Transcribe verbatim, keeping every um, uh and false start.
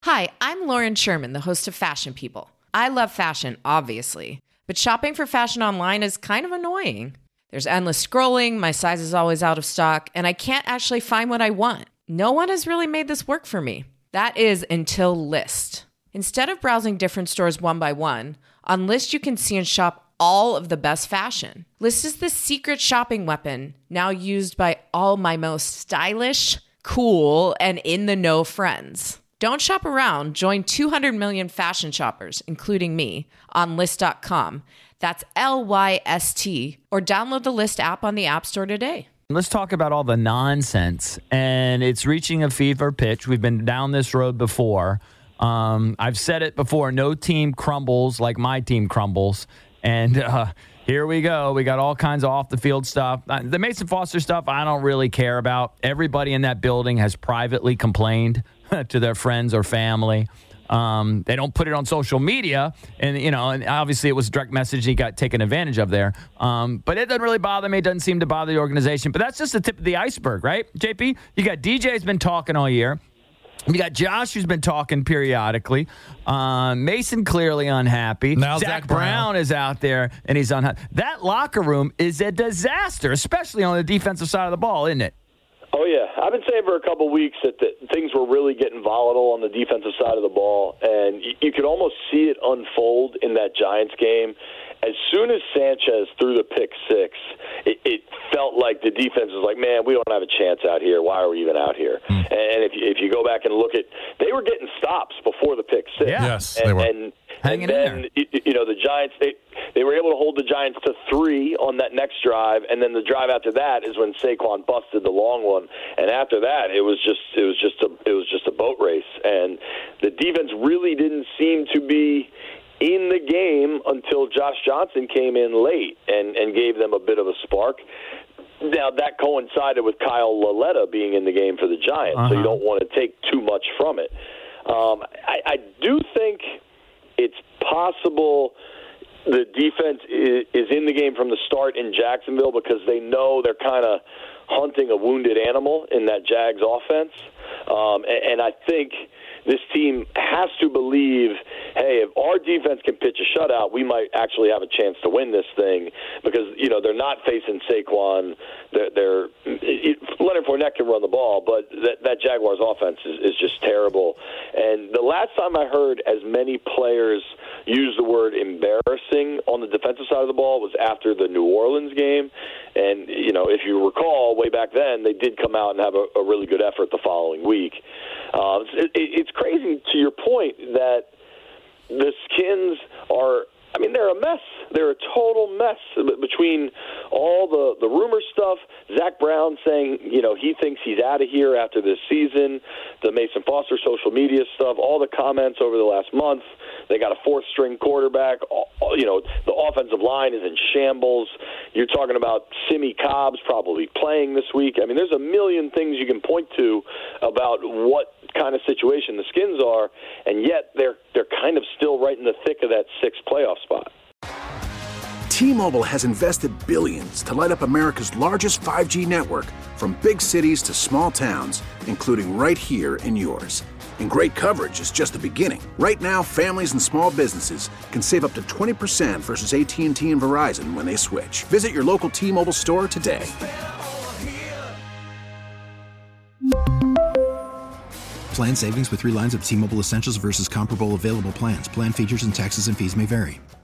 Hi, I'm Lauren Sherman, the host of Fashion People. I love fashion, obviously, but shopping for fashion online is kind of annoying. There's endless scrolling, my size is always out of stock, and I can't actually find what I want. No one has really made this work for me. That is until Lyst. Instead of browsing different stores one by one, on Lyst you can see and shop all of the best fashion. Lyst is the secret shopping weapon, now used by all my most stylish, cool, and in-the-know friends. Don't shop around. Join two hundred million fashion shoppers, including me, on Lyst dot com. That's L Y S T. Or download the Lyst app on the App Store today. Let's talk about all the nonsense. And it's reaching a fever pitch. We've been down this road before. Um, I've said it before. No team crumbles like my team crumbles. And uh, here we go. We got all kinds of off-the-field stuff. Uh, the Mason Foster stuff, I don't really care about. Everybody in that building has privately complained to their friends or family. Um, they don't put it on social media, and you know, and obviously it was a direct message he got taken advantage of there. Um, but it doesn't really bother me. It doesn't seem to bother the organization. But that's just the tip of the iceberg, right, J P? You got D J's been talking all year. You got Josh, who's been talking periodically. Uh, Mason clearly unhappy. Now Zach, Zach Brown. Brown is out there, and he's unhappy. That locker room is a disaster, especially on the defensive side of the ball, isn't it? Oh, yeah. I've been saying for a couple of weeks that the, things were really getting volatile on the defensive side of the ball, and you, you could almost see it unfold in that Giants game. As soon as Sanchez threw the pick six, it, it felt like the defense was like, man, we don't have a chance out here. Why are we even out here? Mm. And if you, if you go back and look at, they were getting stops before the pick six. Yeah. Yes, and, they were. And, Hanging and then, in there. you know, the Giants, they, they were able to hold the Giants to three on that next drive, and then the drive after that is when Saquon busted the long one. And after that, it was just it was just a it was just a boat race, and the defense really didn't seem to be in the game until Josh Johnson came in late and, and gave them a bit of a spark. Now, that coincided with Kyle Lauletta being in the game for the Giants, uh-huh. so you don't want to take too much from it. Um, I, I do think it's possible the defense is, is in the game from the start in Jacksonville because they know they're kind of hunting a wounded animal in that Jags offense. Um, and, and I think this team has to believe, hey, if our defense can pitch a shutout, we might actually have a chance to win this thing because, you know, they're not facing Saquon. They're, they're it, Leonard Fournette can run the ball, but that, that Jaguars offense is, is just terrible. And the last time I heard as many players use the word embarrassing on the defensive side of the ball was after the New Orleans game. And, you know, if you recall, way back then, they did come out and have a, a really good effort the following week. Uh, it, it's crazy, to your point, that the Skins are, I mean, they're a mess. They're a total mess between all the, the rumor stuff, Zach Brown saying, you know, he thinks he's out of here after this season, the Mason Foster social media stuff, all the comments over the last month. They got a fourth-string quarterback. You know, the offensive line is in shambles. You're talking about Simi Cobb's probably playing this week. I mean, there's a million things you can point to about what kind of situation the Skins are, and yet they're they're kind of still right in the thick of that sixth playoff spot. T-Mobile has invested billions to light up America's largest five G network, from big cities to small towns, including right here in yours. And great coverage is just the beginning. Right now, families and small businesses can save up to twenty percent versus A T and T and Verizon when they switch. Visit your local T-Mobile store today. Plan savings with three lines of T-Mobile Essentials versus comparable available plans. Plan features and taxes and fees may vary.